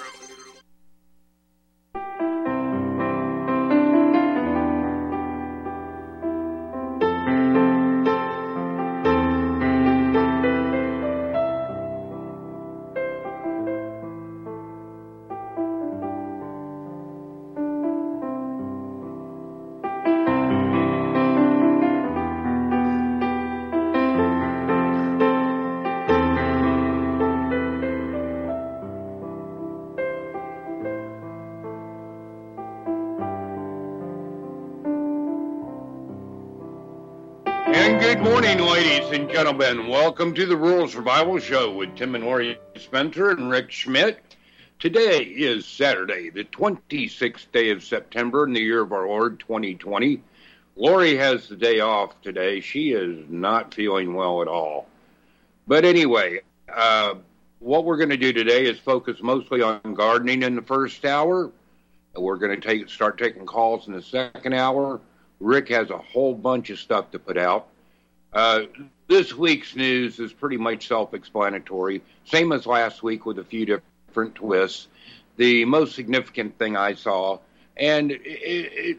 Good morning, ladies and gentlemen. Welcome to the Rural Survival Show with Tim and Lori Spencer and Rick Schmidt. Today is Saturday, the 26th day of September in the year of our Lord, 2020. Lori has the day off today. She is not feeling well at all. But anyway, what we're going to do today is focus mostly on gardening in the first hour. We're going to start taking calls in the second hour. Rick has a whole bunch of stuff to put out. This week's news is pretty much self-explanatory, same as last week with a few different twists. The most significant thing I saw, and it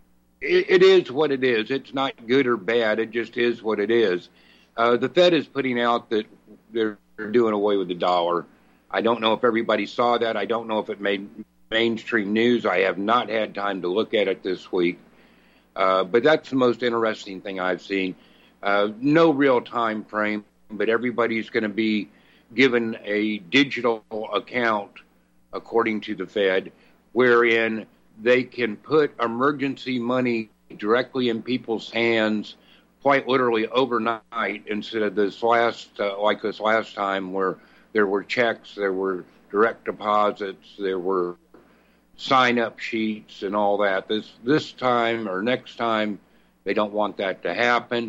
is what it is. It's not good or bad. It just is what it is. The Fed is putting out that they're doing away with the dollar. I don't know if everybody saw that. I don't know if it made mainstream news. I have not had time to look at it this week. But that's the most interesting thing I've seen. No real time frame, but everybody's going to be given a digital account, according to the Fed, wherein they can put emergency money directly in people's hands, quite literally overnight, instead of this last time where there were checks, there were direct deposits, there were sign-up sheets and all that. This time or next time, they don't want that to happen.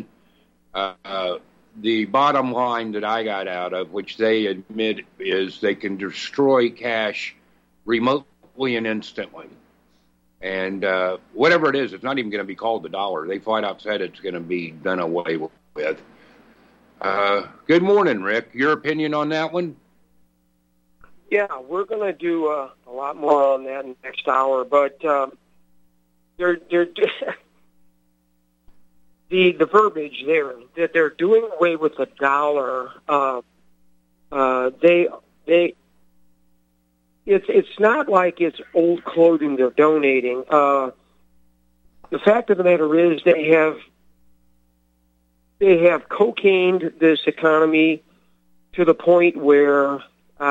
The bottom line that I got out of, which they admit, is they can destroy cash remotely and instantly. And whatever it is, it's not even going to be called the dollar. They flat out said it's going to be done away with. Good morning, Rick. Your opinion on that one? Yeah, we're going to do a lot more on that in the next hour, but the verbiage there that they're doing away with the dollar. It's not like it's old clothing they're donating. The fact of the matter is they have cocained this economy to the point where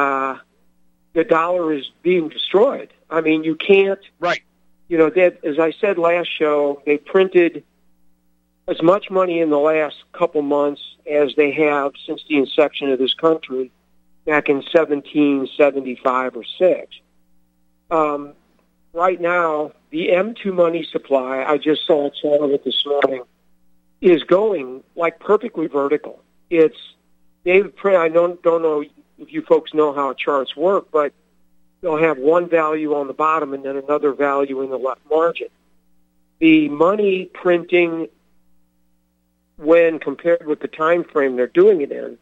the dollar is being destroyed. I mean, you can't. Right. You know, that, as I said last show, they printed as much money in the last couple months as they have since the inception of this country back in 1775 or 6. Right now, the M2 money supply, I just saw it this morning, is going like perfectly vertical. I don't know if you folks know how charts work, but they'll have one value on the bottom and then another value in the left margin. The money printing, when compared with the time frame they're doing it in,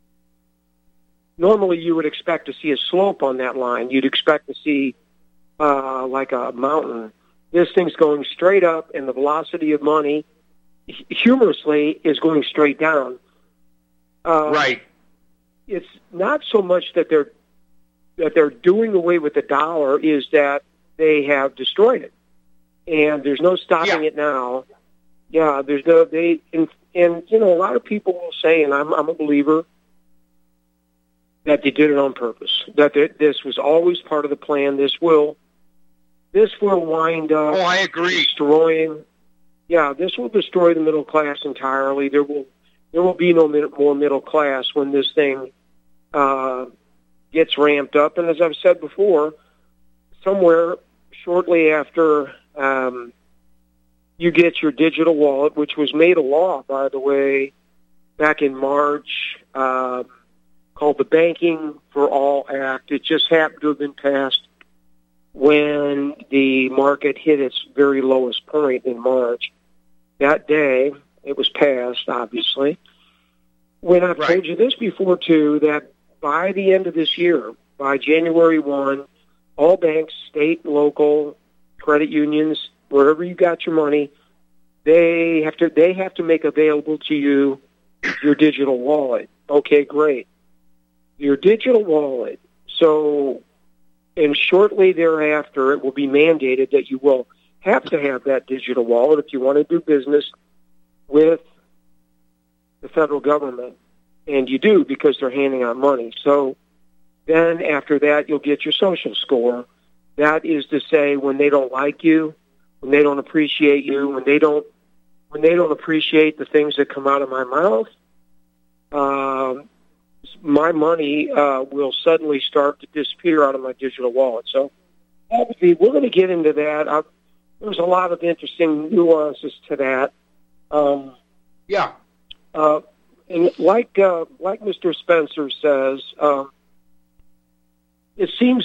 normally you would expect to see a slope on that line. You'd expect to see like a mountain. This thing's going straight up, and the velocity of money, humorously, is going straight down. Right. It's not so much that they're doing away with the dollar, is that they have destroyed it, and there's no stopping it now. Yeah, there's no and you know, a lot of people will say, and I'm a believer, that they did it on purpose. That this was always part of the plan. This will wind up. Oh, I agree. Destroying. Yeah, this will destroy the middle class entirely. There will be no more middle class when this thing gets ramped up. And as I've said before, somewhere shortly after you get your digital wallet, which was made a law, by the way, back in March, called the Banking for All Act. It just happened to have been passed when the market hit its very lowest point in March. That day, it was passed, obviously. When I've told you this before, too, that by the end of this year, by January 1, all banks, state, local, credit unions, wherever you got your money, they have to make available to you your digital wallet. Okay, great. Your digital wallet. So, and shortly thereafter, it will be mandated that you will have to have that digital wallet if you want to do business with the federal government. And you do, because they're handing out money. So then after that, you'll get your social score. That is to say, when they don't like you, when they don't appreciate you, when they don't appreciate the things that come out of my mouth, my money will suddenly start to disappear out of my digital wallet. So obviously, we're going to get into that. There's a lot of interesting nuances to that. Yeah. And like Mr. Spencer says, it seems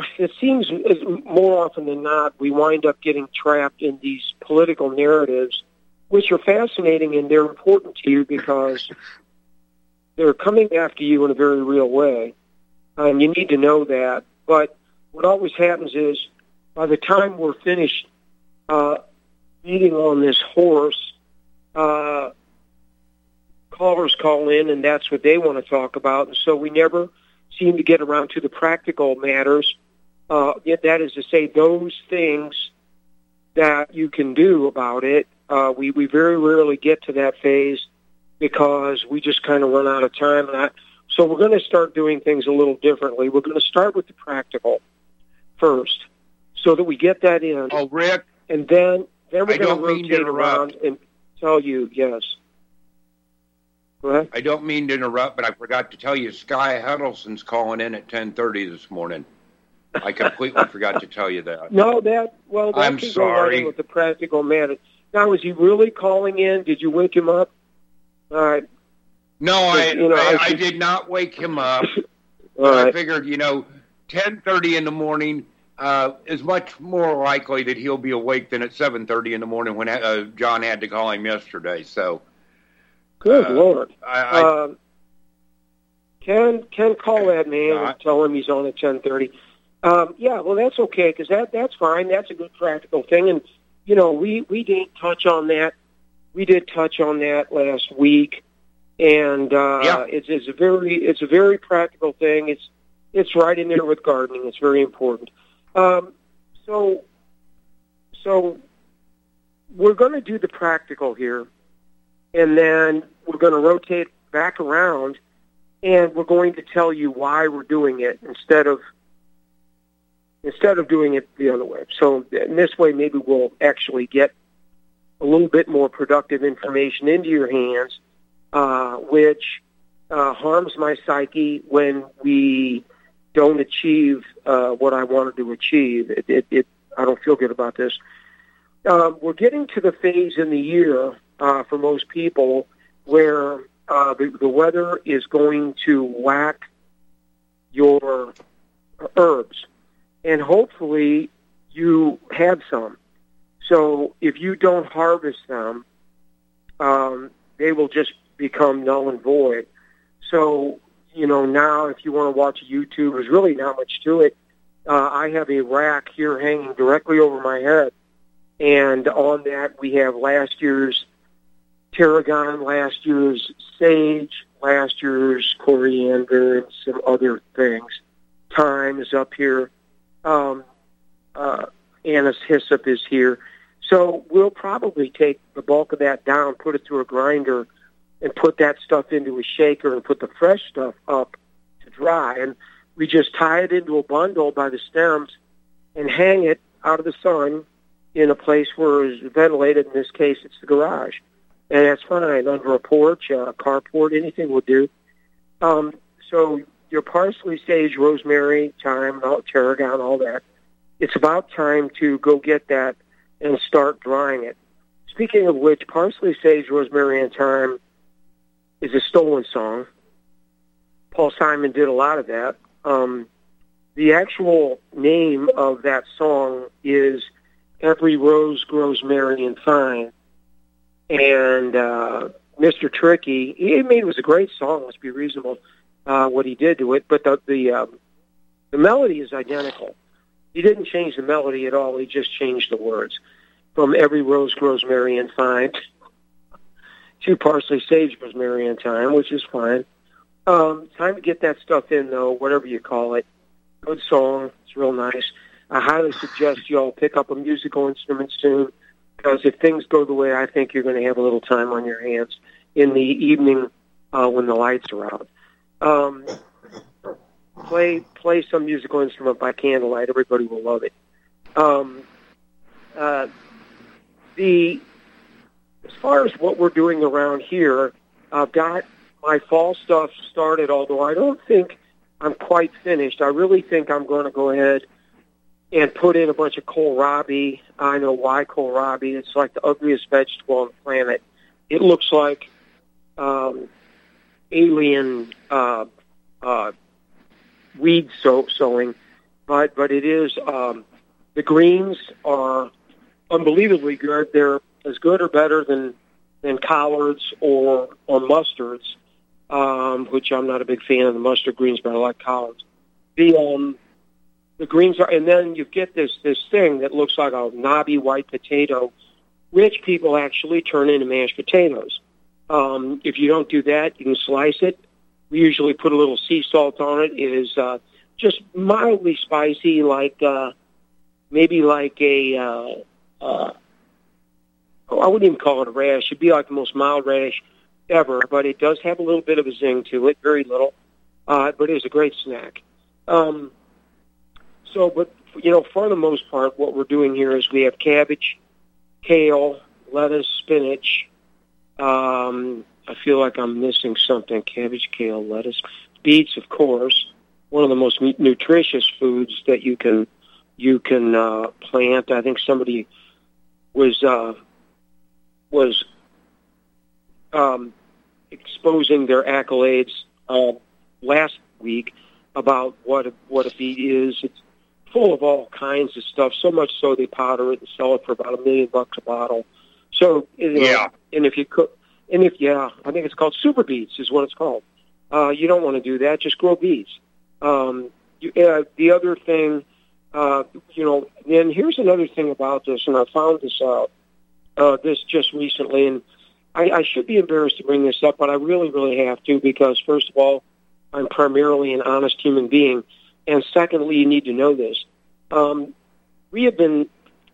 more often than not we wind up getting trapped in these political narratives, which are fascinating and they're important to you because they're coming after you in a very real way, and you need to know that. But what always happens is, by the time we're finished beating on this horse, callers call in, and that's what they want to talk about, and so we never seem to get around to the practical matters. That is to say, those things that you can do about it. We very rarely get to that phase because we just kind of run out of time. So we're going to start doing things a little differently. We're going to start with the practical first, so that we get that in. Oh, Rick. And then we're going to rotate around and tell you, yes. Go ahead. I don't mean to interrupt, but I forgot to tell you, Sky Huddleston's calling in at 10:30 this morning. I completely forgot to tell you that. No, that I'm can sorry. go right in with the practical matter. Now, is he really calling in? Did you wake him up? All right. No, I did not wake him up. Right. I figured, 10:30 in the morning is much more likely that he'll be awake than at 7:30 in the morning when John had to call him yesterday. So, good Lord. Ken call that man and tell him he's on at 10:30. Yeah, well, that's okay, because that's fine. That's a good practical thing. And, we did touch on that. We did touch on that last week. And it's a very practical thing. It's right in there with gardening. It's very important. So we're going to do the practical here, and then we're going to rotate back around, and we're going to tell you why we're doing it instead of doing it the other way. So in this way, maybe we'll actually get a little bit more productive information into your hands, which harms my psyche when we don't achieve what I wanted to achieve. I don't feel good about this. We're getting to the phase in the year for most people where the weather is going to whack your herbs, and hopefully you have some. So if you don't harvest them, they will just become null and void. So, now if you want to watch YouTube, there's really not much to it. I have a rack here hanging directly over my head, and on that we have last year's tarragon, last year's sage, last year's coriander, and some other things. Thyme is up here. Anise hyssop is here. So we'll probably take the bulk of that down, put it through a grinder, and put that stuff into a shaker and put the fresh stuff up to dry. And we just tie it into a bundle by the stems and hang it out of the sun in a place where it's ventilated. In this case, it's the garage. And that's fine, under a porch, a carport, anything will do. So your parsley, sage, rosemary, thyme, tarragon, all that. It's about time to go get that and start drying it. Speaking of which, parsley, sage, rosemary, and thyme is a stolen song. Paul Simon did a lot of that. The actual name of that song is Every Rose Grows Merry and Fine. And Mr. Tricky, it was a great song, let's be reasonable, what he did to it, but the melody is identical. He didn't change the melody at all. He just changed the words from every rose grows merry and fine to parsley, sage grows merry and thyme, which is fine. Time to get that stuff in, though, whatever you call it. Good song. It's real nice. I highly suggest you all pick up a musical instrument soon, because if things go the way I think, you're going to have a little time on your hands in the evening when the lights are out. Play some musical instrument by candlelight. Everybody will love it. As far as what we're doing around here, I've got my fall stuff started, although I don't think I'm quite finished. I really think I'm going to go ahead and put in a bunch of kohlrabi. I know why kohlrabi. It's like the ugliest vegetable on the planet. It looks like alien weed sowing, but it is. The greens are unbelievably good. They're as good or better than collards or mustards, which I'm not a big fan of the mustard greens, but I like collards. The greens are, and then you get this thing that looks like a knobby white potato, which people actually turn into mashed potatoes. If you don't do that, you can slice it. We usually put a little sea salt on it. It is just mildly spicy, like maybe like a I wouldn't even call it a rash. It'd be like the most mild rash ever, but it does have a little bit of a zing to it, very little. But it is a great snack. But for the most part, what we're doing here is we have cabbage, kale, lettuce, spinach. I feel like I'm missing something. Cabbage, kale, lettuce, beets, of course. One of the most nutritious foods that you can plant. I think somebody was exposing their accolades last week about what a beet is. It's full of all kinds of stuff, so much so they powder it and sell it for about $1 million a bottle. So, yeah. And if you cook, I think it's called super beets is what it's called. You don't want to do that. Just grow beets. The other thing, and here's another thing about this, and I found this out, this just recently, and I should be embarrassed to bring this up, but I really, really have to, because first of all, I'm primarily an honest human being, and secondly, you need to know this. We have been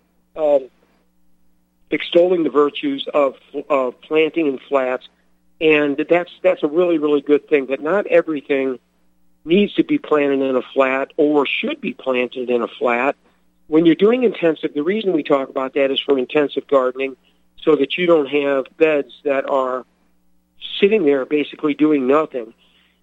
extolling the virtues of planting in flats, and that's a really, really good thing, but not everything needs to be planted in a flat or should be planted in a flat. When you're doing intensive, the reason we talk about that is for intensive gardening, so that you don't have beds that are sitting there basically doing nothing.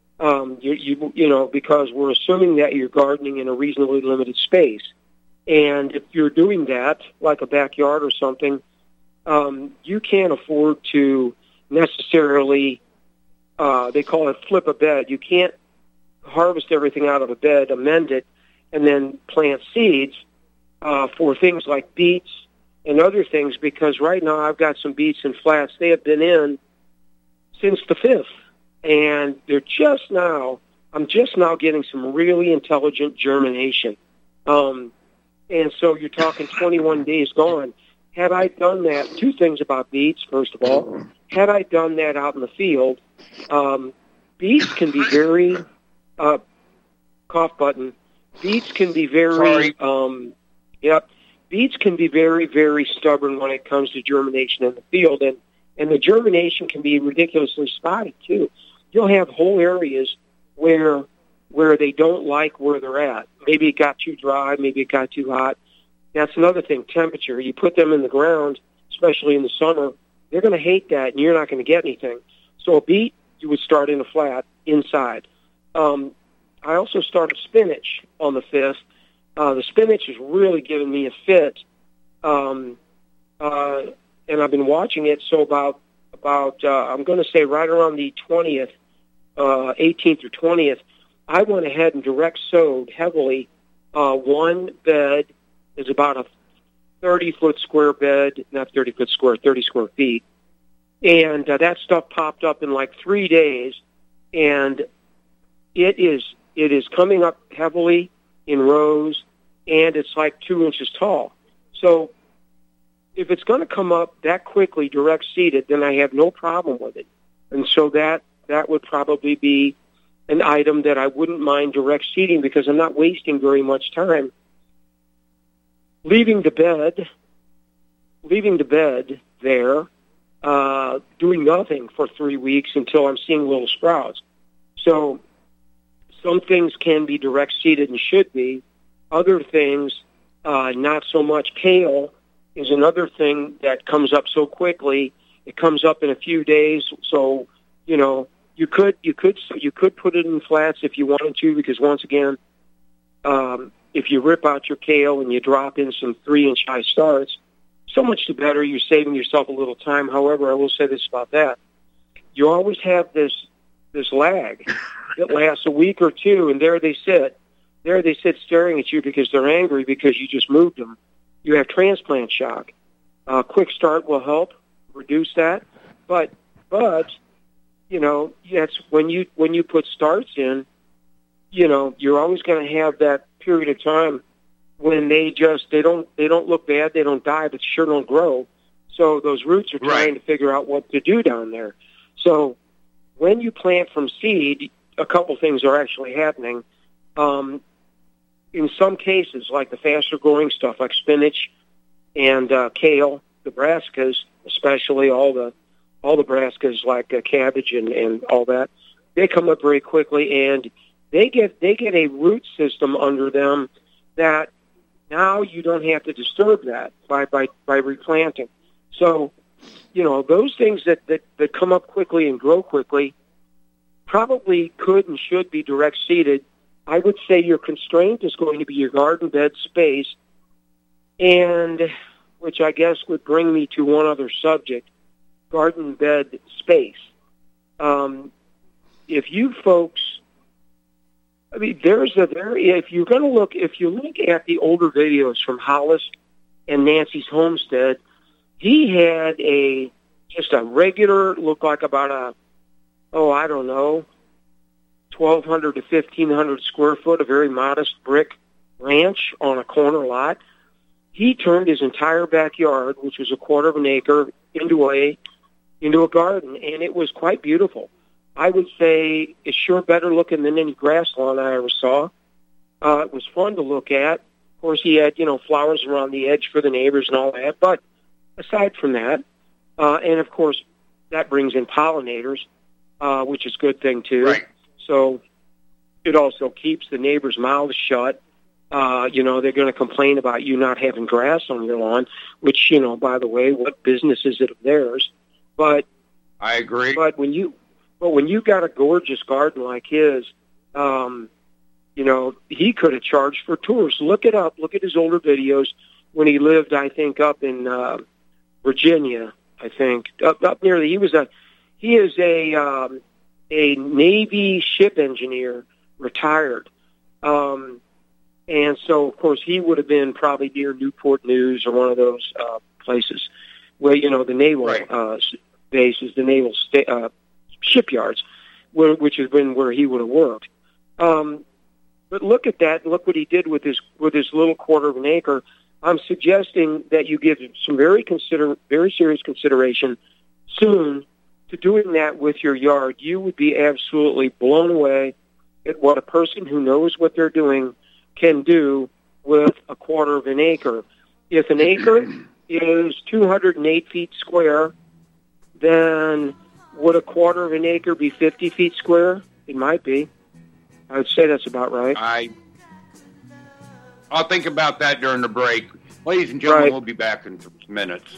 Because we're assuming that you're gardening in a reasonably limited space. And if you're doing that, like a backyard or something, you can't afford to necessarily, they call it flip a bed. You can't harvest everything out of a bed, amend it, and then plant seeds for things like beets and other things, because right now I've got some beets in flats. They have been in since the 5th. And I'm just now getting some really intelligent germination. And so you're talking 21 days gone. Had I done that, two things about beets, first of all. Had I done that out in the field, beets can be very, cough button, beets can be very, beets can be very, very stubborn when it comes to germination in the field. And the germination can be ridiculously spotty, too. You'll have whole areas where they don't like where they're at. Maybe it got too dry, maybe it got too hot. That's another thing, temperature. You put them in the ground, especially in the summer, they're going to hate that, and you're not going to get anything. So a beet, you would start in a flat inside. I also started spinach on the 5th. The spinach is really giving me a fit, and I've been watching it. So about I'm going to say right around the 20th, 18th or 20th, I went ahead and direct sowed heavily. One bed is about a 30-foot square bed, not 30-foot square, 30 square feet. And that stuff popped up in like 3 days, and it is coming up heavily in rows. and it's like 2 inches tall. So if it's going to come up that quickly, direct seeded, then I have no problem with it. And so that would probably be an item that I wouldn't mind direct seeding, because I'm not wasting very much time leaving the bed there, doing nothing for 3 weeks until I'm seeing little sprouts. So some things can be direct seeded and should be. Other things, not so much. Kale is another thing that comes up so quickly. It comes up in a few days. So, you could put it in flats if you wanted to, because once again, if you rip out your kale and you drop in some 3-inch high starts, so much the better. You're saving yourself a little time. However, I will say this about that. You always have this lag that lasts a week or two, and there they sit. There they sit staring at you because they're angry because you just moved them. You have transplant shock. Quick start will help reduce that. But that's when you put starts in, you're always going to have that period of time when they don't look bad, they don't die, but sure don't grow. So those roots are trying to figure out what to do down there. So when you plant from seed, a couple things are actually happening. In some cases, like the faster growing stuff, like spinach and kale, the brassicas, especially all the brassicas like cabbage and all that, they come up very quickly, and they get a root system under them that now you don't have to disturb that by replanting. So, those things that come up quickly and grow quickly probably could and should be direct seeded. I would say your constraint is going to be your garden bed space, and which I guess would bring me to one other subject, garden bed space. If you folks, if you look at the older videos from Hollis and Nancy's homestead, he had just a regular, looked like about 1,200 to 1,500 square foot, a very modest brick ranch on a corner lot. He turned his entire backyard, which was a quarter of an acre, into a garden, and it was quite beautiful. I would say it's sure better looking than any grass lawn I ever saw. It was fun to look at. Of course, he had, flowers around the edge for the neighbors and all that. But aside from that, and of course, that brings in pollinators, which is a good thing too. Right. So it also keeps the neighbors' mouths shut. They're going to complain about you not having grass on your lawn, which, by the way, what business is it of theirs? But I agree. But when you got a gorgeous garden like his, he could have charged for tours. Look it up. Look at his older videos when he lived, I think, up in Virginia. I think up near he is a Navy ship engineer, retired, and so of course he would have been probably near Newport News or one of those places where the naval bases, the naval shipyards, which has been where he would have worked. But look at that. Look what he did with his little quarter of an acre. I'm suggesting that you give some very serious consideration soon to doing that with your yard. You would be absolutely blown away at what a person who knows what they're doing can do with a quarter of an acre. If an acre is 208 feet square, then would a quarter of an acre be 50 feet square? It might be. I would say that's about right. I'll think about that during the break. Ladies and gentlemen, We'll be back in 3 minutes.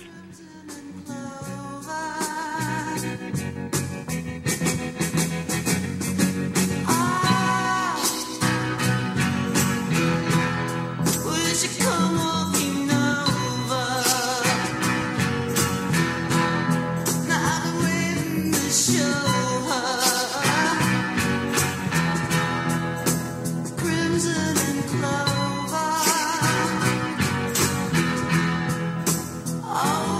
Oh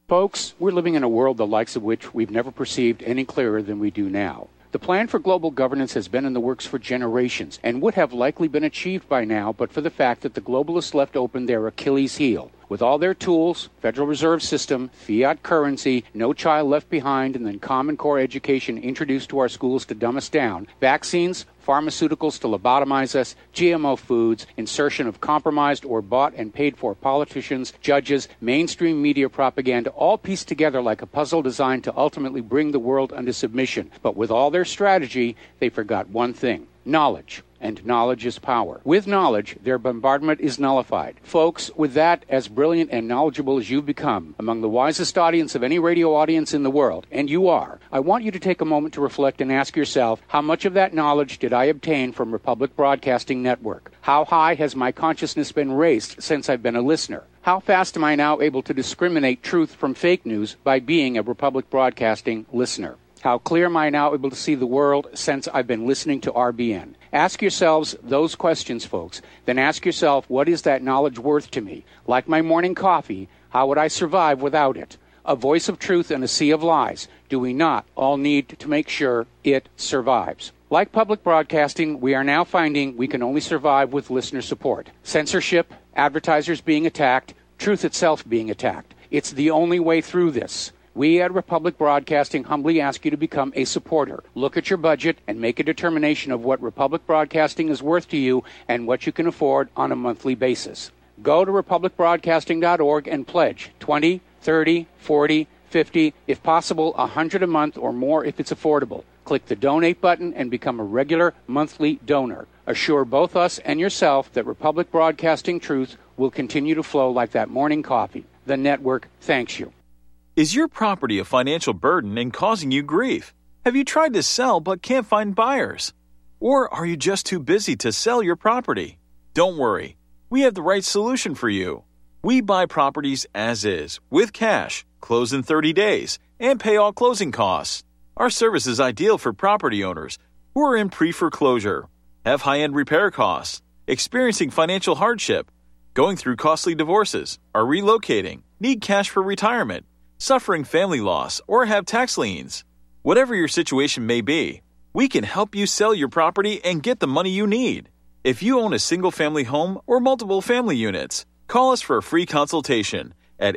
Folks, we're living in a world the likes of which we've never perceived any clearer than we do now. The plan for global governance has been in the works for generations and would have likely been achieved by now but for the fact that the globalists left open their Achilles heel. With all their tools, Federal Reserve System, fiat currency, no child left behind, and then Common Core education introduced to our schools to dumb us down, vaccines, pharmaceuticals to lobotomize us, GMO foods, insertion of compromised or bought and paid for politicians, judges, mainstream media propaganda, all pieced together like a puzzle designed to ultimately bring the world under submission. But with all their strategy, they forgot one thing: knowledge. And knowledge is power. With knowledge, their bombardment is nullified. Folks, with that, as brilliant and knowledgeable as you've become, among the wisest audience of any radio audience in the world, and you are, I want you to take a moment to reflect and ask yourself, how much of that knowledge did I obtain from Republic Broadcasting Network? How high has my consciousness been raised since I've been a listener? How fast am I now able to discriminate truth from fake news by being a Republic Broadcasting listener? How clear am I now able to see the world since I've been listening to RBN? Ask yourselves those questions, folks. Then ask yourself, what is that knowledge worth to me? Like my morning coffee, how would I survive without it? A voice of truth in a sea of lies. Do we not all need to make sure it survives? Like public broadcasting, we are now finding we can only survive with listener support. Censorship, advertisers being attacked, truth itself being attacked. It's the only way through this. We at Republic Broadcasting humbly ask you to become a supporter. Look at your budget and make a determination of what Republic Broadcasting is worth to you and what you can afford on a monthly basis. Go to republicbroadcasting.org and pledge $20, $30, $40, $50, if possible, $100 a month or more if it's affordable. Click the donate button and become a regular monthly donor. Assure both us and yourself that Republic Broadcasting truth will continue to flow like that morning coffee. The network thanks you. Is your property a financial burden and causing you grief? Have you tried to sell but can't find buyers? Or are you just too busy to sell your property? Don't worry. We have the right solution for you. We buy properties as is, with cash, close in 30 days, and pay all closing costs. Our service is ideal for property owners who are in pre-foreclosure, have high-end repair costs, experiencing financial hardship, going through costly divorces, are relocating, need cash for retirement, suffering family loss, or have tax liens. Whatever your situation may be, we can help you sell your property and get the money you need. If you own a single-family home or multiple family units, call us for a free consultation at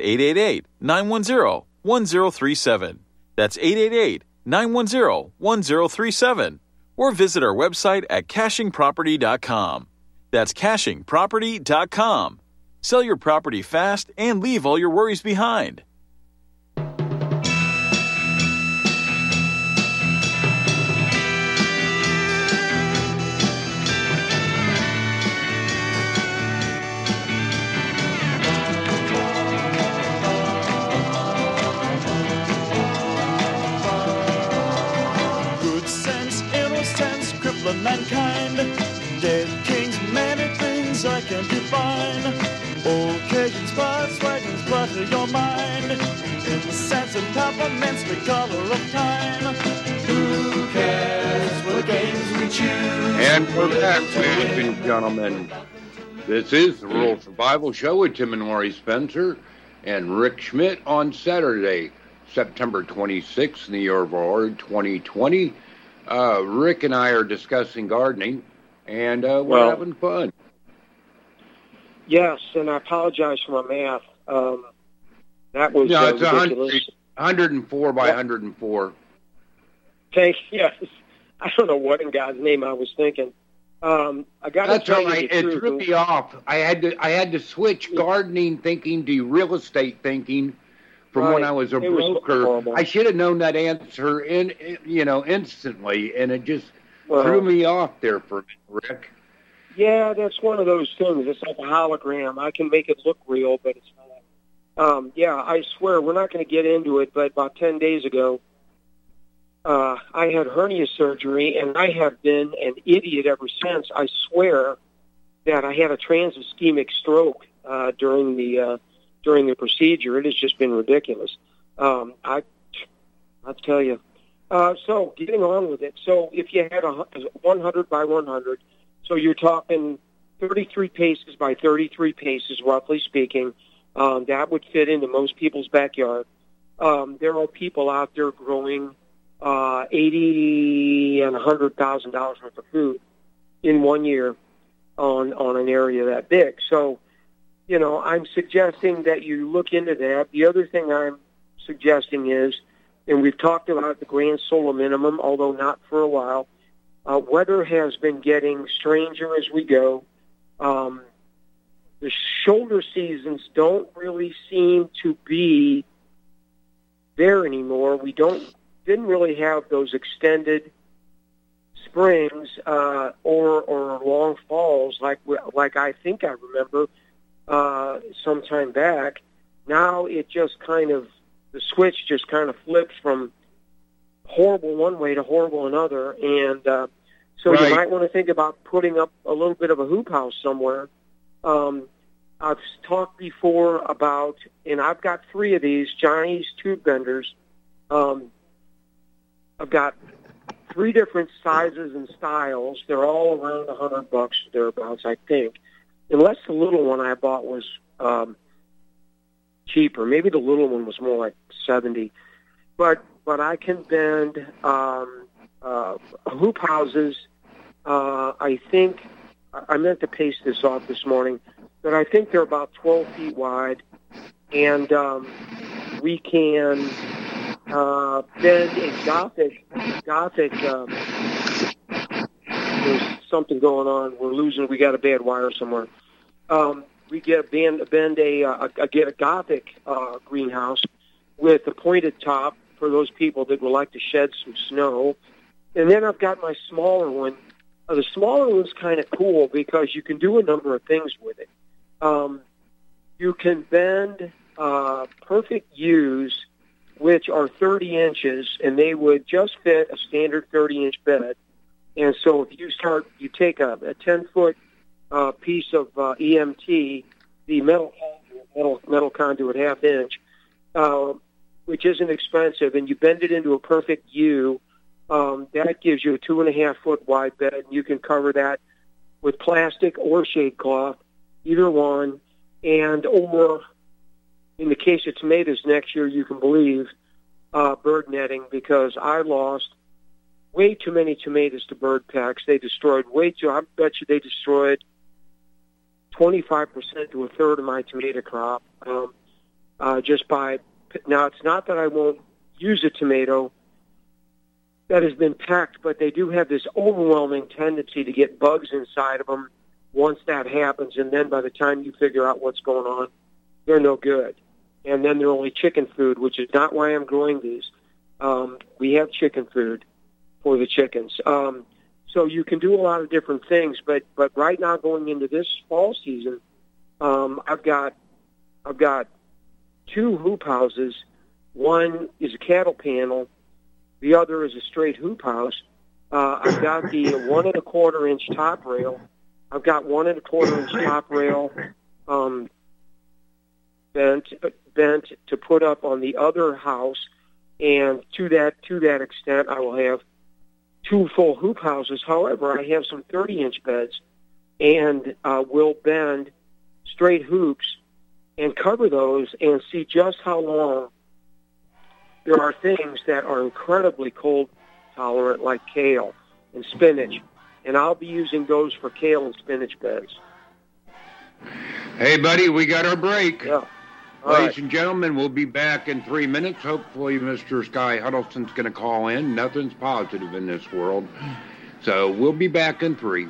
888-910-1037. That's 888-910-1037. Or visit our website at cachingproperty.com. That's cachingproperty.com. Sell your property fast and leave all your worries behind. Mankind, dead kings, many things I can define. Occasions, spots, wagons, clutter your mind. In the sense of peppermints, the color of time. Who cares what games we choose? And we're back, ladies and gentlemen. This is the Rural Survival Show with Tim and Lori Spencer and Rick Schmidt on Saturday, September 26th in the year of our Lord 2020. Rick and I are discussing gardening, and we're having fun. Yes, and I apologize for my math. That was it's ridiculous. 104 by 104. Thanks. Yes. I don't know what in God's name I was thinking. I got That's all right. It threw me off. I had to switch gardening thinking to real estate thinking. From when I was a broker, I should have known that answer instantly, and it just threw me off there for a minute, Rick. Yeah, that's one of those things. It's like a hologram. I can make it look real, but it's not. I swear, we're not going to get into it, but about 10 days ago, I had hernia surgery, and I have been an idiot ever since. I swear that I had a transischemic stroke during the procedure. It has just been ridiculous. I'll tell you. So getting on with it. So if you had 100 by 100, so you're talking 33 paces by 33 paces, roughly speaking, that would fit into most people's backyard. there are people out there growing $80,000 and $100,000 worth of food in 1 year on an area that big. So, I'm suggesting that you look into that. The other thing I'm suggesting is, and we've talked about the grand solar minimum, although not for a while, weather has been getting stranger as we go. The shoulder seasons don't really seem to be there anymore. We didn't really have those extended springs or long falls like I think I remember some time back. Now it just the switch just kind of flips from horrible one way to horrible another, and so right. You might want to think about putting up a little bit of a hoop house somewhere. I've talked before about, and I've got 3 of these Johnny's tube benders. I've got 3 different sizes and styles. They're all around $100 thereabouts, I think, unless the little one I bought was cheaper. Maybe the little one was more like $70. But I can bend hoop houses. I think I meant to paste this off this morning, but I think they're about 12 feet wide, and we can bend a Gothic. There's something going on. We got a bad wire somewhere. We get a Gothic greenhouse with a pointed top for those people that would like to shed some snow. And then I've got my smaller one. The smaller one's kind of cool because you can do a number of things with it. You can bend perfect U's, which are 30 inches, and they would just fit a standard 30-inch bed. And so if you take a 10-foot piece of EMT, the metal conduit, half-inch, which isn't expensive, and you bend it into a perfect U, that gives you a 2.5-foot wide bed, and you can cover that with plastic or shade cloth, either one, or in the case of tomatoes next year, you can believe bird netting, because I lost way too many tomatoes to bird pecks. They destroyed I bet you they destroyed 25% to a third of my tomato crop just by. Now, it's not that I won't use a tomato that has been pecked, but they do have this overwhelming tendency to get bugs inside of them once that happens, and then by the time you figure out what's going on, they're no good. And then they're only chicken food, which is not why I'm growing these. We have chicken food for the chickens. So you can do a lot of different things, but right now going into this fall season, I've got 2 hoop houses. One is a cattle panel. The other is a straight hoop house. I've got the 1 1/4 inch top rail. I've got 1 1/4 inch top rail bent to put up on the other house, and to that extent, I will have 2 full hoop houses. However, I have some 30-inch beds, and will bend straight hoops and cover those and see just how long. There are things that are incredibly cold tolerant, like kale and spinach, and I'll be using those for kale and spinach beds. Hey, buddy, we got our break. Yeah. Ladies and gentlemen, we'll be back in 3 minutes. Hopefully Mr. Sky Huddleston's going to call in. Nothing's positive in this world. So we'll be back in 3.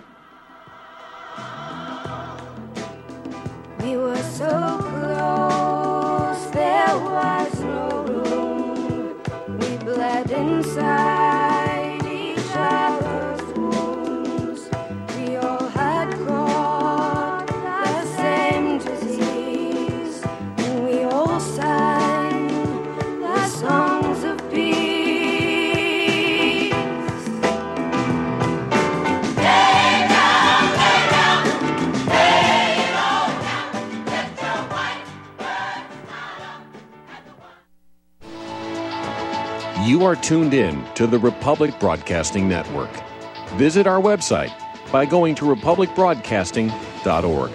We were so close, there was no room. We bled inside each other's wounds. We all had caught the same disease, and we all sang the songs of peace. You are tuned in to the Republic Broadcasting Network. Visit our website by going to republicbroadcasting.org.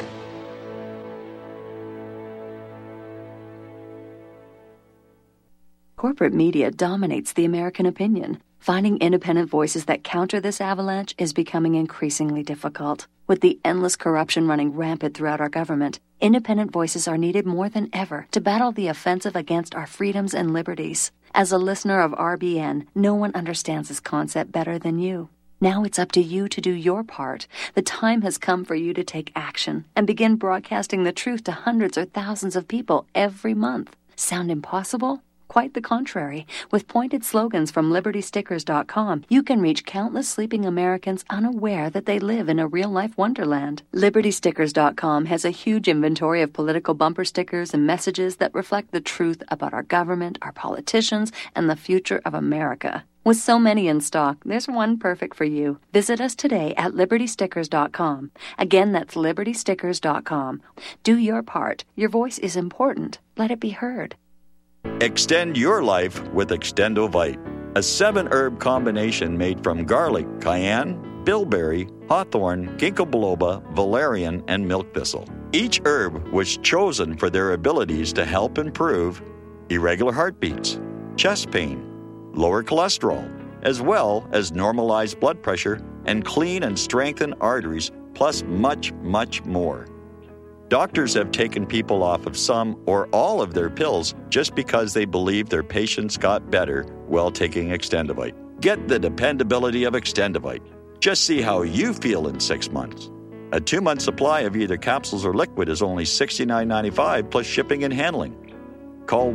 Corporate media dominates the American opinion. Finding independent voices that counter this avalanche is becoming increasingly difficult. With the endless corruption running rampant throughout our government, independent voices are needed more than ever to battle the offensive against our freedoms and liberties. As a listener of RBN, no one understands this concept better than you. Now it's up to you to do your part. The time has come for you to take action and begin broadcasting the truth to hundreds or thousands of people every month. Sound impossible? Quite the contrary. With pointed slogans from LibertyStickers.com, you can reach countless sleeping Americans unaware that they live in a real-life wonderland. LibertyStickers.com has a huge inventory of political bumper stickers and messages that reflect the truth about our government, our politicians, and the future of America. With so many in stock, there's one perfect for you. Visit us today at LibertyStickers.com. Again, that's LibertyStickers.com. Do your part. Your voice is important. Let it be heard. Extend your life with Extendovite, a 7-herb combination made from garlic, cayenne, bilberry, hawthorn, ginkgo biloba, valerian, and milk thistle. Each herb was chosen for their abilities to help improve irregular heartbeats, chest pain, lower cholesterol, as well as normalize blood pressure and clean and strengthen arteries, plus much, much more. Doctors have taken people off of some or all of their pills just because they believe their patients got better while taking Extendovite. Get the dependability of Extendovite. Just see how you feel in 6 months. A 2-month supply of either capsules or liquid is only $69.95 plus shipping and handling. Call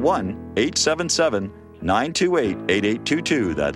1-877-928-8822. That's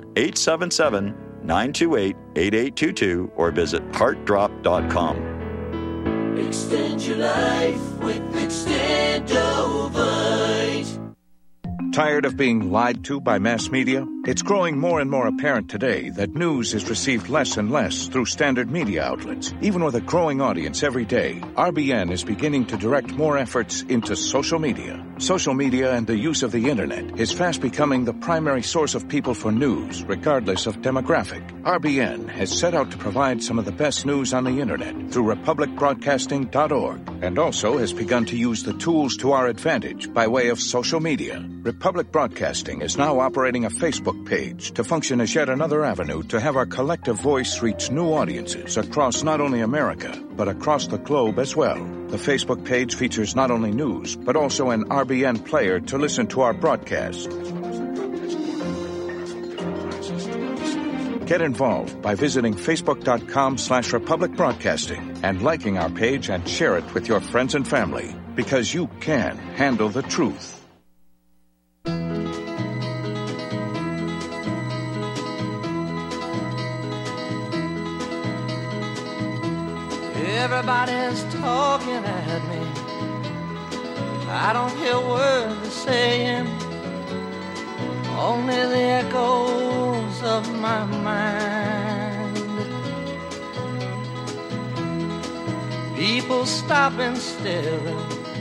1-877-928-8822 or visit heartdrop.com. Extend your life with Extendovite. Tired of being lied to by mass media? It's growing more and more apparent today that news is received less and less through standard media outlets. Even with a growing audience every day, RBN is beginning to direct more efforts into social media. Social media and the use of the internet is fast becoming the primary source of people for news, regardless of demographic. RBN has set out to provide some of the best news on the internet through republicbroadcasting.org, and also has begun to use the tools to our advantage by way of social media. Republic Broadcasting is now operating a Facebook page to function as yet another avenue to have our collective voice reach new audiences across not only America, but across the globe as well. The Facebook page features not only news, but also an RBN player to listen to our broadcast. Get involved by visiting facebook.com/Republic Broadcasting and liking our page and share it with your friends and family, because you can handle the truth. Everybody's talking at me. I don't hear words they're saying, only the echoes of my mind. People stopping still.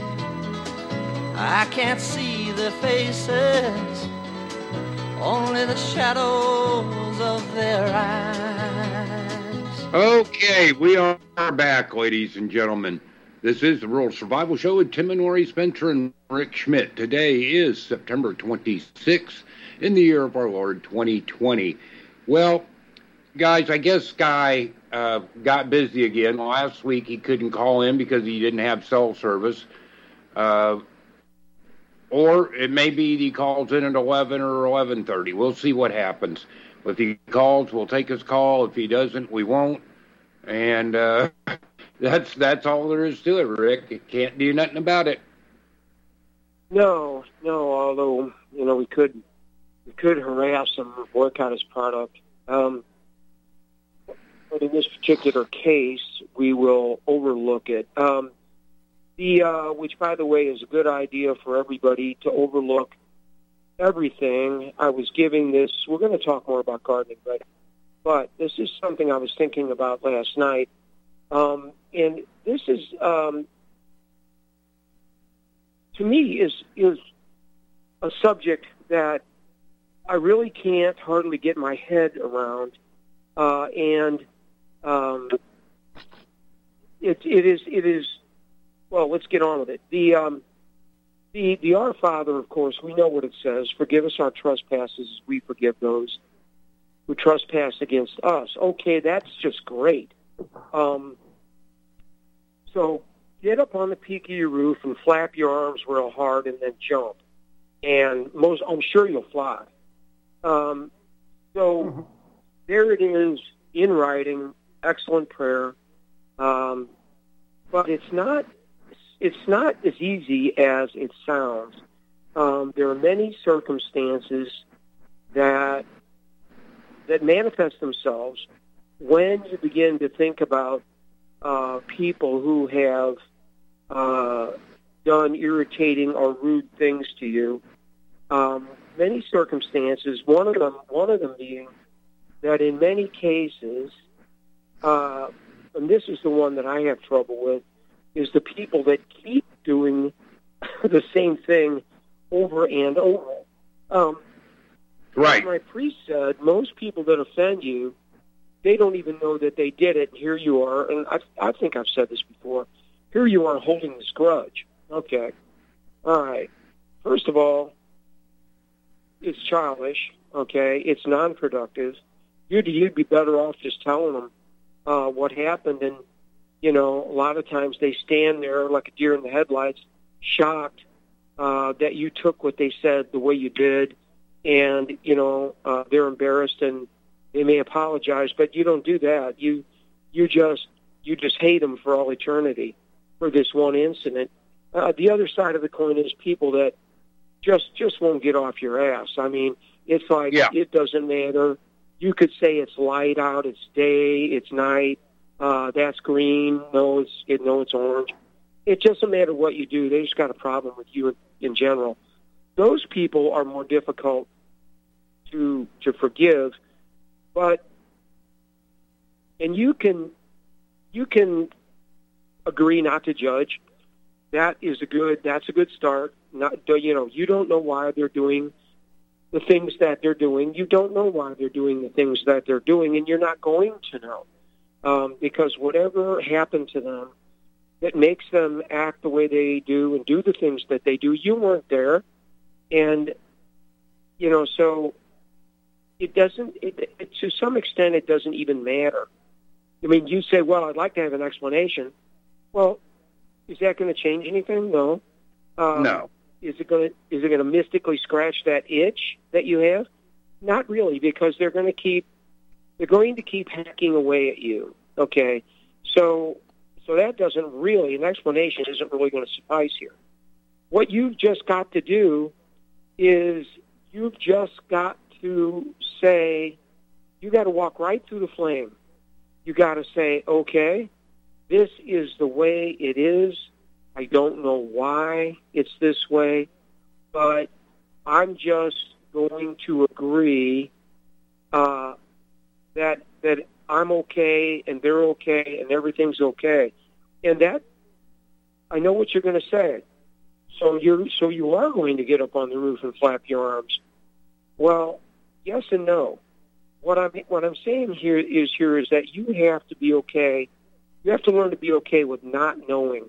I can't see their faces, only the shadows of their eyes. Okay, we are back, ladies and gentlemen. This is the Rural Survival Show with Tim and Lori Spencer and Rick Schmidt. Today is September 26th in the year of our Lord 2020. Well, guys, I guess Sky got busy again. Last week he couldn't call in because he didn't have cell service. Or it may be he calls in at 11 or 11:30. We'll see what happens. If he calls, we'll take his call. If he doesn't, we won't. And that's all there is to it, Rick. You can't do nothing about it. No. Although we could harass him or boycott his product. But in this particular case, we will overlook it. Which, by the way, is a good idea for everybody to overlook everything. I was giving this. We're going to talk more about gardening, but this is something I was thinking about last night. And this is, to me, is a subject that I really can't hardly get my head around. It is. Well, let's get on with it. The Our Father, of course, we know what it says. Forgive us our trespasses as we forgive those who trespass against us. Okay, that's just great. So get up on the peak of your roof and flap your arms real hard and then jump. And I'm sure you'll fly. So there it is in writing, excellent prayer. But it's not as easy as it sounds. There are many circumstances that manifest themselves when you begin to think about people who have done irritating or rude things to you. Many circumstances, one of them being that in many cases, and this is the one that I have trouble with, is the people that keep doing the same thing over and over. Right. My priest said, most people that offend you, they don't even know that they did it. And here you are, and I think I've said this before, here you are holding this grudge. Okay. All right. First of all, it's childish, okay? It's non-productive. You'd be better off just telling them what happened. And, you know, a lot of times they stand there like a deer in the headlights, shocked that you took what they said the way you did. And, you know, they're embarrassed and they may apologize, but you don't do that. You just hate them for all eternity for this one incident. The other side of the coin is people that just won't get off your ass. I mean, it's like, It doesn't matter. You could say it's light out, it's day, it's night, that's green, no, it's orange. It doesn't matter what you do. They just got a problem with you in general. Those people are more difficult to forgive, and you can agree not to judge. That's a good start. You don't know why they're doing the things that they're doing. You don't know why they're doing the things that they're doing, and you're not going to know, because whatever happened to them that makes them act the way they do and do the things that they do, you weren't there, and so it doesn't. To some extent, it doesn't even matter. I mean, you say, "Well, I'd like to have an explanation." Well, is that going to change anything? No. No. Is it going to mystically scratch that itch that you have? Not really, because they're going to keep hacking away at you. Okay, so that doesn't really, an explanation isn't really going to suffice here. What you've just got to do is you've just got to say, you got to walk right through the flame. You got to say, okay, this is the way it is. I don't know why it's this way, but I'm just going to agree that I'm okay and they're okay and everything's okay. And that, I know what you're going to say. So you are going to get up on the roof and flap your arms. Well, yes and no. What I'm saying here is that you have to be okay. You have to learn to be okay with not knowing.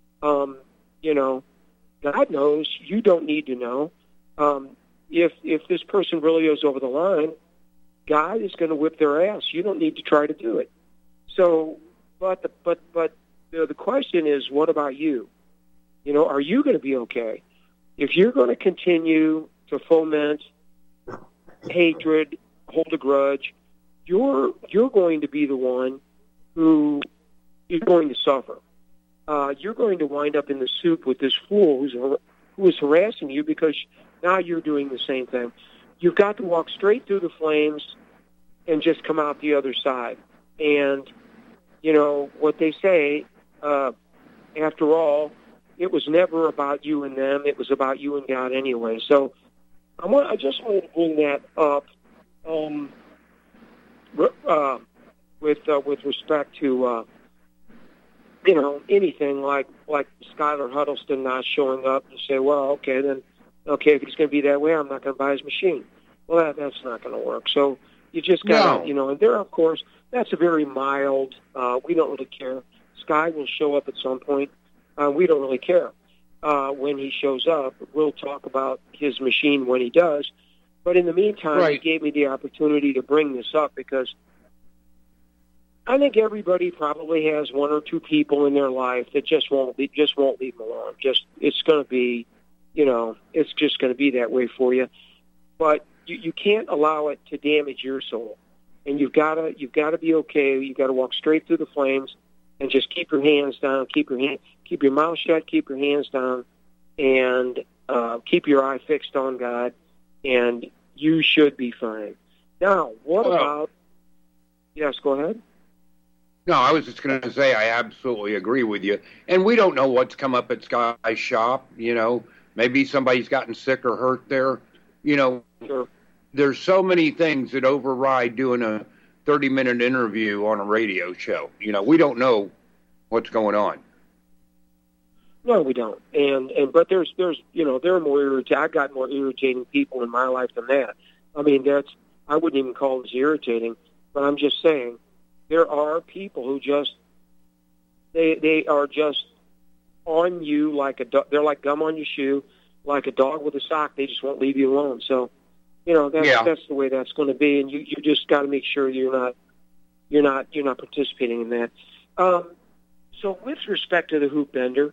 God knows. You don't need to know. If this person really goes over the line, God is going to whip their ass. You don't need to try to do it. So, but the question is, what about you? Are you going to be okay? If you're going to continue to foment hatred, hold a grudge, you're going to be the one who is going to suffer. You're going to wind up in the soup with this fool who is harassing you because now you're doing the same thing. You've got to walk straight through the flames and just come out the other side. And, what they say, after all, it was never about you and them. It was about you and God anyway. So I just wanted to bring that up with respect to anything like Skylar Huddleston not showing up and say, well, if he's going to be that way, I'm not going to buy his machine. Well, that's not going to work. So you just got to, and there, of course, that's a very mild, we don't really care. Sky will show up at some point. We don't really care. when he shows up. We'll talk about his machine when he does. But in the meantime, he gave me the opportunity to bring this up because I think everybody probably has one or two people in their life that just won't leave them alone. It's going to be, it's just going to be that way for you. But you can't allow it to damage your soul, and you've got to be okay. You've got to walk straight through the flames and just keep your hands down, keep your mouth shut, keep your hands down, and keep your eye fixed on God, and you should be fine. Now, what about? Yes, go ahead. No, I was just going to say I absolutely agree with you. And we don't know what's come up at Sky's shop. Maybe somebody's gotten sick or hurt there. Sure. There's so many things that override doing a 30-minute interview on a radio show. We don't know what's going on. No, we don't. But there's there are more irritating. I've got more irritating people in my life than that. I mean, I wouldn't even call this irritating, but I'm just saying there are people who just they are just on you like they're like gum on your shoe, like a dog with a sock. They just won't leave you alone. So, that's the way that's going to be, and you just got to make sure you're not participating in that. So with respect to the hoop bender,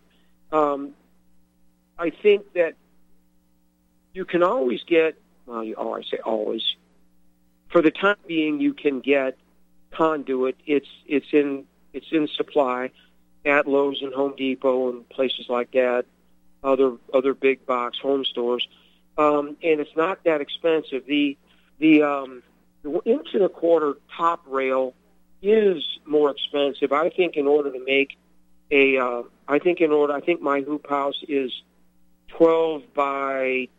I think that you can always get, I say always, for the time being you can get conduit. It's in supply at Lowe's and Home Depot and places like that, other big box home stores, and it's not that expensive. The inch and a quarter top rail is more expensive. I think in order to make I think my hoop house is 12 by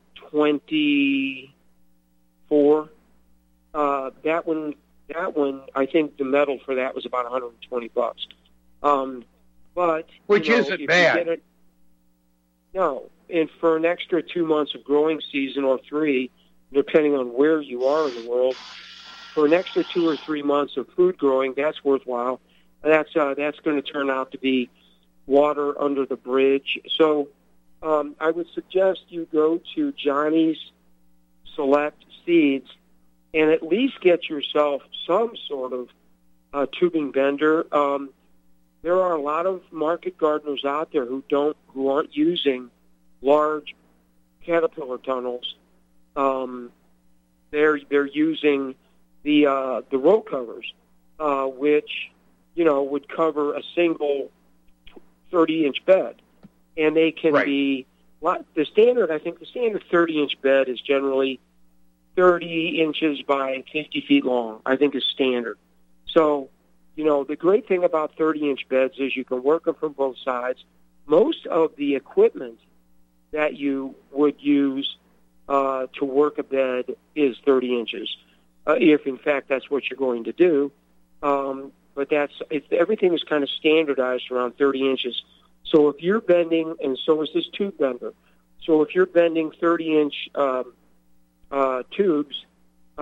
24. That one, I think the metal for that was about $120. But which isn't bad. No, and for an extra 2 months of growing season or 3, depending on where you are in the world, for an extra 2 or 3 months of food growing, that's worthwhile. That's going to turn out to be water under the bridge. So I would suggest you go to Johnny's Select Seeds and at least get yourself some sort of tubing bender. There are a lot of market gardeners out there who aren't using large caterpillar tunnels. They're using the row covers, which would cover a single 30-inch bed, and they can be the standard. I think the standard 30-inch bed is generally 30 inches by 50 feet long. I think is standard. So, the great thing about 30-inch beds is you can work them from both sides. Most of the equipment that you would use to work a bed is 30 inches, if in fact that's what you're going to do. But everything is kind of standardized around 30 inches. So if you're bending, and so is this tube bender. So if you're bending 30-inch tubes,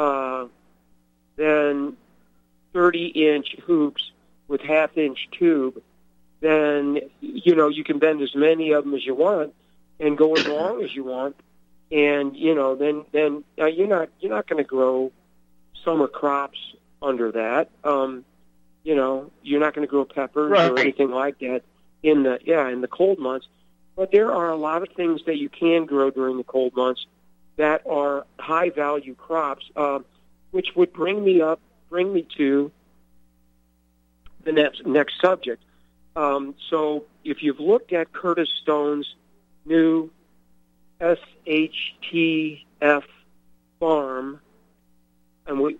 then 30-inch hoops with half-inch tube, then you can bend as many of them as you want and go as long as you want, and then you're not going to grow summer crops under that. You're not going to grow peppers or anything like that in the cold months. But there are a lot of things that you can grow during the cold months that are high value crops, which would bring me to the next subject. So if you've looked at Curtis Stone's new SHTF farm, and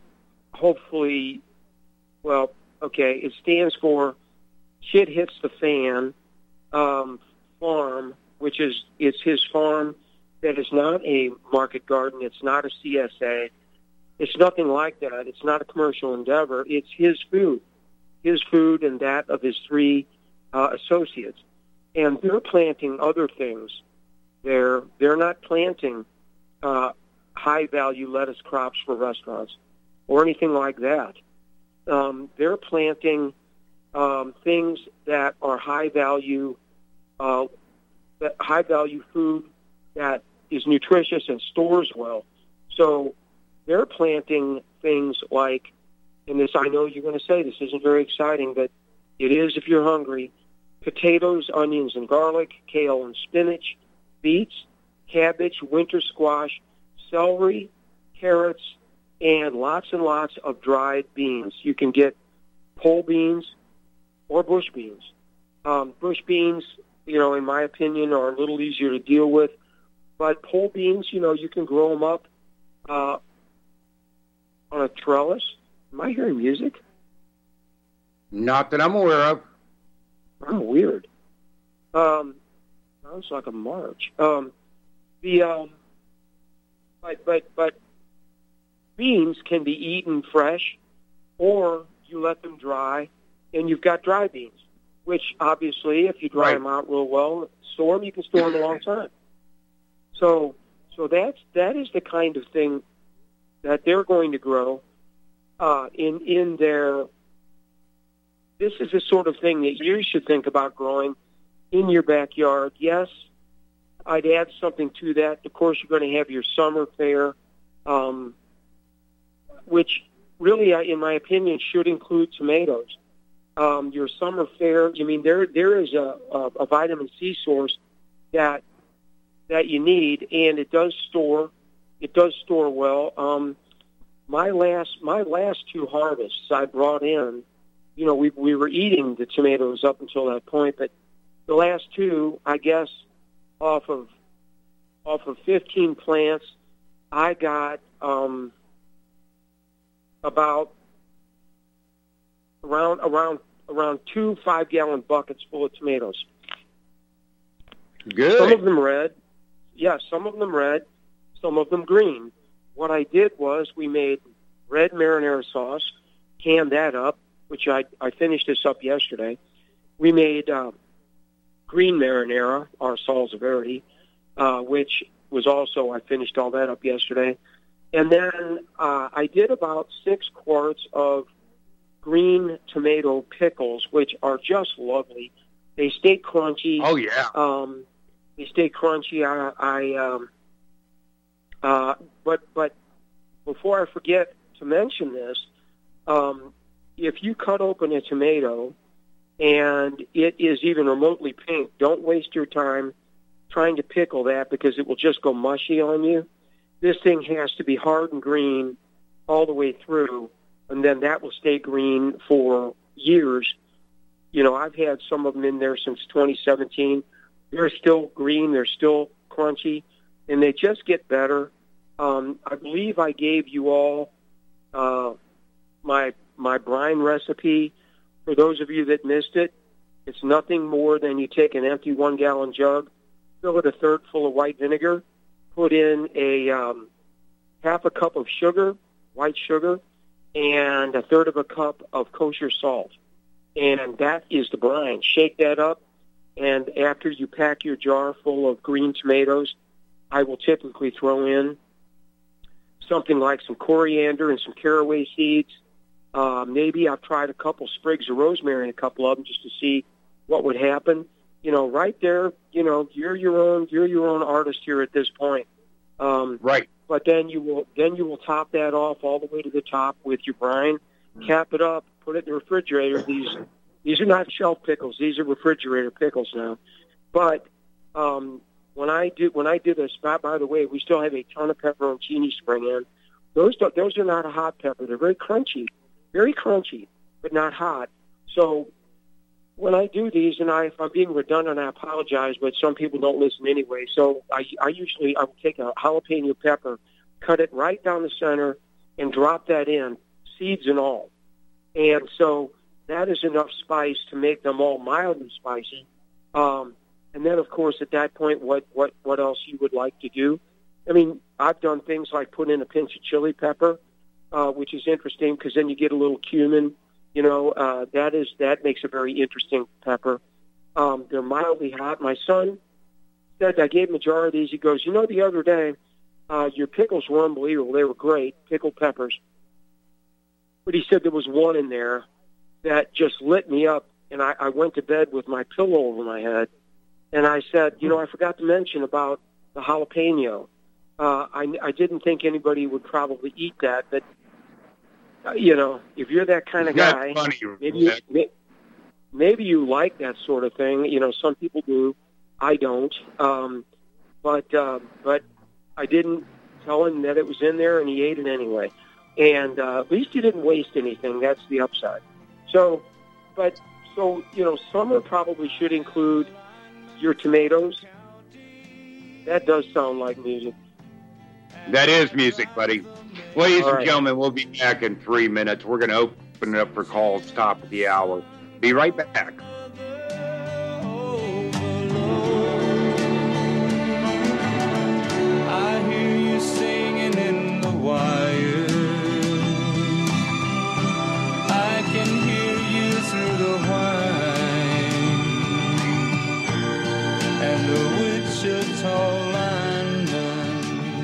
it stands for Shit Hits the Fan farm, which is his farm that is not a market garden. It's not a CSA. It's nothing like that. It's not a commercial endeavor. It's his food and that of his 3 associates. And they're planting other things. They're not planting high-value lettuce crops for restaurants or anything like that. They're planting things that are high-value high-value food that is nutritious and stores well. So they're planting things like, and this, I know you're going to say this isn't very exciting, but it is if you're hungry, potatoes, onions, and garlic, kale and spinach, beets, cabbage, winter squash, celery, carrots, and lots of dried beans. You can get pole beans or bush beans. Bush beans, in my opinion, are a little easier to deal with. But pole beans, you can grow them up on a trellis. Am I hearing music? Not that I'm aware of. Oh, weird. Sounds like a march. But beans can be eaten fresh, or you let them dry, and you've got dry beans, which obviously, if you dry them out real well, store them, you can store them a long time. So that is the kind of thing that they're going to grow in their. This is the sort of thing that you should think about growing in your backyard. Yes, I'd add something to that. Of course, you're going to have your summer fare, which really, in my opinion, should include tomatoes. Your summer fare, there is a vitamin C source that you need, and it does store well. My last two harvests I brought in, we were eating the tomatoes up until that point, but the last two, I guess, off of 15 plants, I got about around 2 5-gallon buckets full of tomatoes. Good. Some of them red. Yeah, some of them red, some of them green. What I did was we made red marinara sauce, canned that up, which I finished this up yesterday. We made green marinara, our salsa verde, which was also, I finished all that up yesterday. And then I did about 6 quarts of green tomato pickles, which are just lovely. They stay crunchy. Oh, yeah. They stay crunchy. But before I forget to mention this, if you cut open a tomato and it is even remotely pink, don't waste your time trying to pickle that because it will just go mushy on you. This thing has to be hard and green all the way through, and then that will stay green for years. I've had some of them in there since 2017. They're still green, they're still crunchy, and they just get better. I believe I gave you all my brine recipe. For those of you that missed it, it's nothing more than you take an empty 1-gallon jug, fill it a third full of white vinegar, put in a half a cup of sugar, white sugar, and a third of a cup of kosher salt. And that is the brine. Shake that up, and after you pack your jar full of green tomatoes, I will typically throw in something like some coriander and some caraway seeds. Maybe I've tried a couple sprigs of rosemary in a couple of them just to see what would happen. Right there, you're your own artist here at this point. Right. But then you will top that off all the way to the top with your brine, cap it up, put it in the refrigerator. These are not shelf pickles; these are refrigerator pickles now. But when I do this, by the way, we still have a ton of pepperoncini spring in. Those are not a hot pepper; they're very crunchy, but not hot. So when I do these, and if I'm being redundant, I apologize, but some people don't listen anyway. So I will take a jalapeno pepper, cut it right down the center, and drop that in, seeds and all. And so that is enough spice to make them all mildly spicy. And then, of course, at that point, what else you would like to do? I've done things like put in a pinch of chili pepper, which is interesting because then you get a little cumin. That makes a very interesting pepper. They're mildly hot. My son said, I gave him a jar of these. He goes, the other day, your pickles were unbelievable. They were great, pickled peppers. But he said there was one in there that just lit me up, and I went to bed with my pillow over my head. And I said, I forgot to mention about the jalapeno. I didn't think anybody would probably eat that, but, if you're that kind of guy, maybe you like that sort of thing. Some people do. I don't. But I didn't tell him that it was in there, and he ate it anyway. And at least he didn't waste anything. That's the upside. So summer probably should include your tomatoes. That does sound like music. That is music, buddy. Ladies and gentlemen, we'll be back in 3 minutes. We're going to open it up for calls top of the hour. Be right back. I hear you singing in the wire. I can hear you through the whine. And the Wichita lineman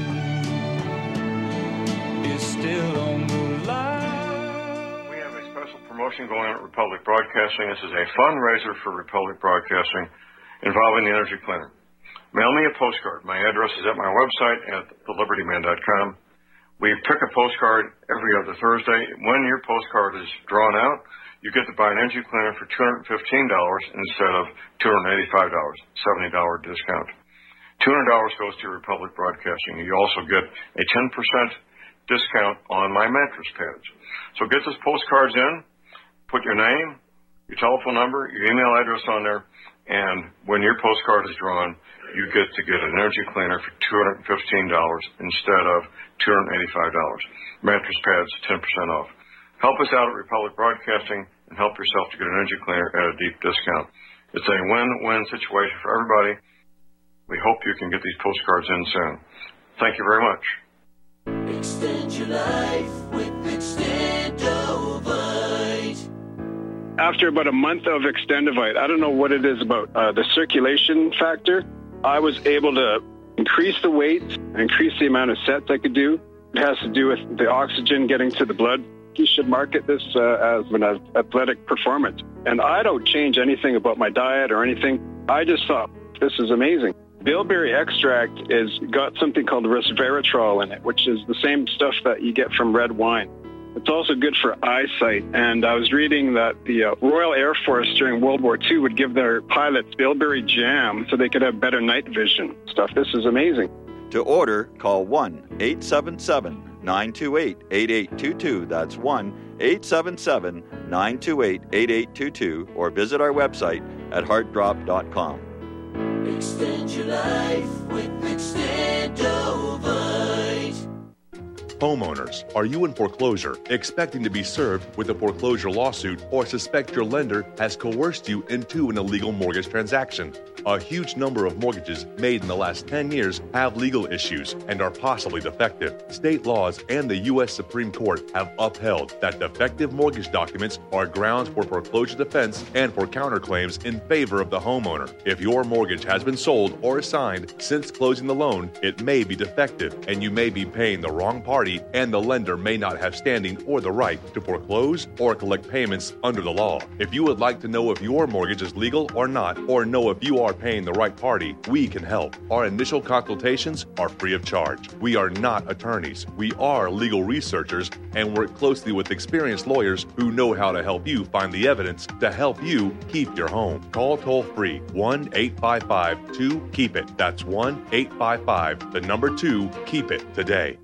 is still on the line. We have a special promotion going on at Republic Broadcasting. This is a fundraiser for Republic Broadcasting involving the Energy Cleaner. Mail me a postcard. My address is at my website at thelibertyman.com. We pick a postcard every other Thursday. When your postcard is drawn out, you get to buy an Energy Cleaner for $215 instead of $285, $70 discount. $200 goes to Republic Broadcasting. You also get a 10% discount on my mattress pads. So get those postcards in, put your name, your telephone number, your email address on there, and when your postcard is drawn, you get to get an Energy Cleaner for $215 instead of $285. Mattress pads, 10% off. Help us out at Republic Broadcasting and help yourself to get an Energy Cleaner at a deep discount. It's a win-win situation for everybody. We hope you can get these postcards in soon. Thank you very much. Extend your life with Extendovite. After about a month of Extendovite, I don't know what it is about the circulation factor. I was able to increase the weight, increase the amount of sets I could do. It has to do with the oxygen getting to the blood. You should market this as an athletic performance. And I don't change anything about my diet or anything. I just thought, this is amazing. Bilberry extract is got something called resveratrol in it, which is the same stuff that you get from red wine. It's also good for eyesight. And I was reading that the Royal Air Force during World War II would give their pilots bilberry jam so they could have better night vision stuff. This is amazing. To order, call 1-877-928-8822. That's 1-877-928-8822. Or visit our website at heartdrop.com. Extend your life with Extendovite. Homeowners, are you in foreclosure, expecting to be served with a foreclosure lawsuit, or suspect your lender has coerced you into an illegal mortgage transaction? A huge number of mortgages made in the last 10 years have legal issues and are possibly defective. State laws and the U.S. Supreme Court have upheld that defective mortgage documents are grounds for foreclosure defense and for counterclaims in favor of the homeowner. If your mortgage has been sold or assigned since closing the loan, it may be defective and you may be paying the wrong party, and the lender may not have standing or the right to foreclose or collect payments under the law. If you would like to know if your mortgage is legal or not, or know if you are paying the right party, we can help. Our initial consultations are free of charge. We are not attorneys. We are legal researchers and work closely with experienced lawyers who know how to help you find the evidence to help you keep your home. Call toll-free 1-855-2-KEEP-IT. That's 1-855-2-KEEP-IT today.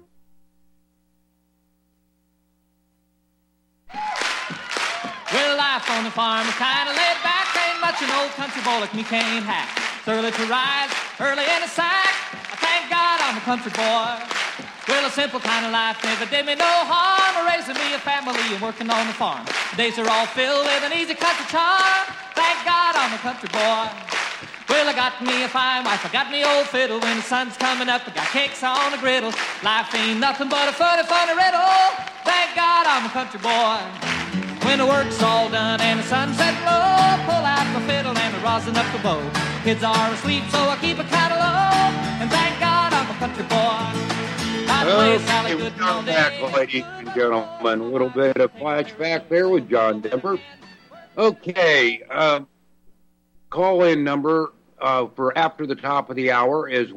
Well, life on the farm is kind of laid back. Ain't much an old country boy like me can't hack. It's early to rise, early in the sack. I thank God I'm a country boy. Well, a simple kind of life never did me no harm. Raising me a family and working on the farm. Days are all filled with an easy country charm. Thank God I'm a country boy. Well, I got me a fine wife, I got me old fiddle. When the sun's coming up, I got cakes on the griddle. Life ain't nothing but a funny, funny riddle. Thank God I'm a country boy. When the work's all done and the sunset low, pull out the fiddle and I rosin up the bow. Kids are asleep, so I keep it kind of low. And thank God I'm a country boy. Okay, we're back, ladies and gentlemen. A little bit of flashback there with John Denver. Okay, call-in number for after the top of the hour is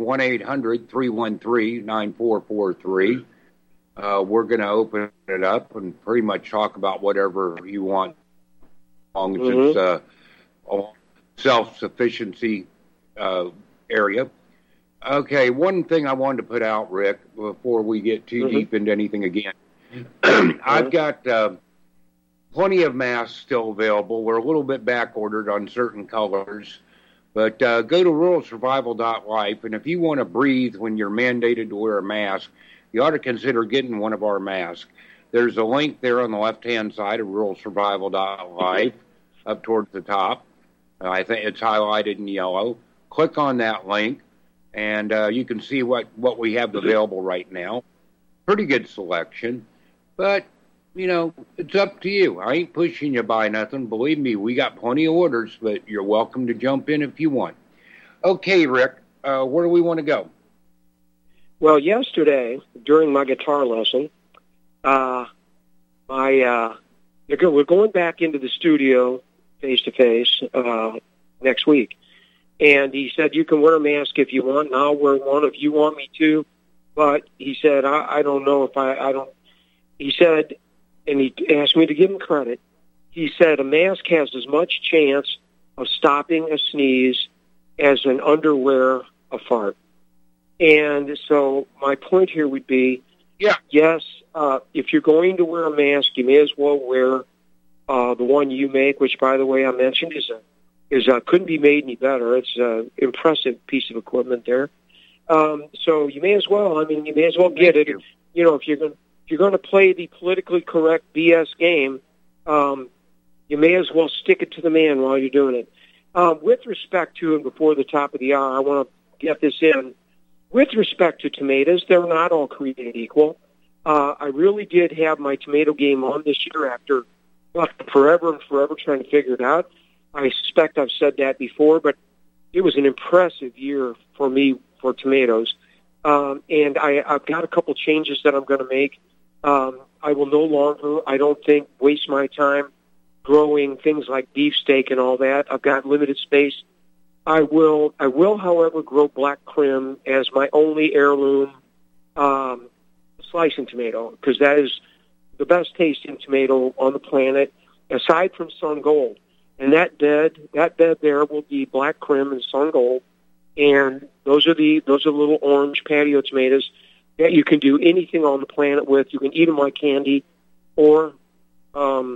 1-800-313-9443. We're going to open it up and pretty much talk about whatever you want, as long as it's a self-sufficiency area. Okay, one thing I wanted to put out, Rick, before we get too deep into anything again. I've got plenty of masks still available. We're a little bit back ordered on certain colors. But go to ruralsurvival.life, and if you want to breathe when you're mandated to wear a mask, you ought to consider getting one of our masks. There's a link there on the left-hand side of ruralsurvival.life up towards the top. I think it's highlighted in yellow. Click on that link, and you can see what we have available right now. Pretty good selection, but, you know, it's up to you. I ain't pushing you to buy nothing. Believe me, we got plenty of orders, but you're welcome to jump in if you want. Okay, Rick, where do we want to go? Well, yesterday, during my guitar lesson, we're going back into the studio face-to-face next week. And he said, you can wear a mask if you want, and I'll wear one if you want me to. But he said, I don't know if I don't. He said, and he asked me to give him credit, he said a mask has as much chance of stopping a sneeze as an underwear a fart. And so my point here would be, yes, if you're going to wear a mask, you may as well wear the one you make, which, by the way, I mentioned couldn't be made any better. It's an impressive piece of equipment there. So you may as well. I mean, you may as well get it. You know, if you're going to play the politically correct BS game, you may as well stick it to the man while you're doing it. With respect to, and before the top of the hour, I want to get this in. With respect to tomatoes, they're not all created equal. I really did have my tomato game on this year after forever trying to figure it out. I suspect I've said that before, but it was an impressive year for me for tomatoes. And I've got a couple changes that I'm going to make. I will no longer, I don't think, waste my time growing things like beefsteak and all that. I've got limited space. I will, however, grow black Krim as my only heirloom slicing tomato, because that is the best tasting tomato on the planet, aside from Sun Gold. And that bed there will be black Krim and Sun Gold, and those are little orange patio tomatoes that you can do anything on the planet with. You can eat them like candy, or I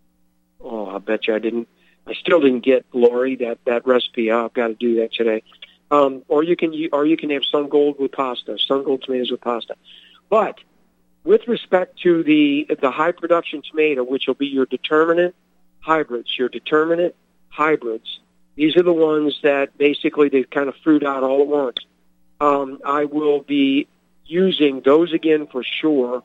bet you I still didn't get Lori that recipe. I've got to do that today. Or you can have Sun Gold with pasta, Sun Gold tomatoes with pasta. But with respect to the high production tomato, which will be your determinate hybrids, these are the ones that basically they kind of fruit out all at once. I will be using those again for sure.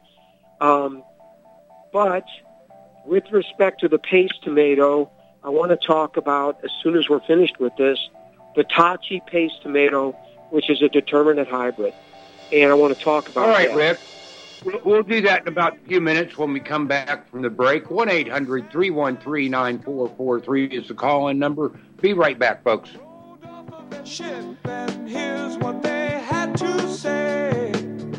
But with respect to the paste tomato, I want to talk about, as soon as we're finished with this, the Tachi paste tomato, which is a determinate hybrid. And I want to talk about that. All right, Rick. We'll do that in about a few minutes when we come back from the break. 1-800-313-9443 is the call-in number. Be right back, folks. And here's what they had to say.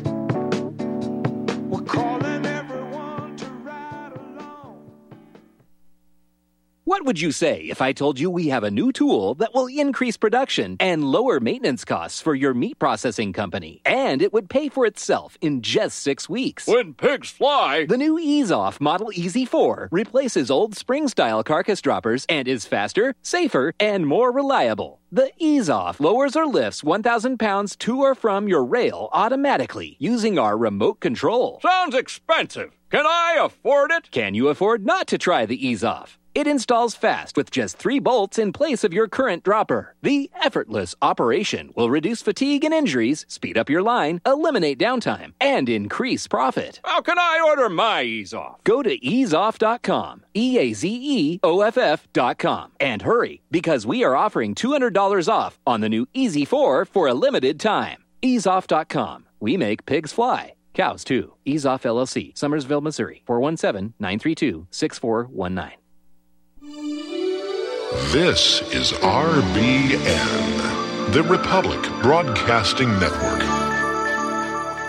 We're calling everyone to ride along. What would you say if I told you we have a new tool that will increase production and lower maintenance costs for your meat processing company? And it would pay for itself in just 6 weeks. When pigs fly! The new EaseOff Model Easy 4 replaces old spring-style carcass droppers and is faster, safer, and more reliable. The EaseOff lowers or lifts 1,000 pounds to or from your rail automatically using our remote control. Sounds expensive. Can I afford it? Can you afford not to try the EaseOff? It installs fast with just 3 bolts in place of your current dropper. The effortless operation will reduce fatigue and injuries, speed up your line, eliminate downtime, and increase profit. How can I order my EaseOff? Go to easeoff.com, EAZEOFF.com, and hurry, because we are offering $200 off on the new Easy 4 for a limited time. Easeoff.com. We make pigs fly. Cows, too. EaseOff LLC, Summersville, Missouri, 417-932-6419. This is RBN, the Republic Broadcasting Network.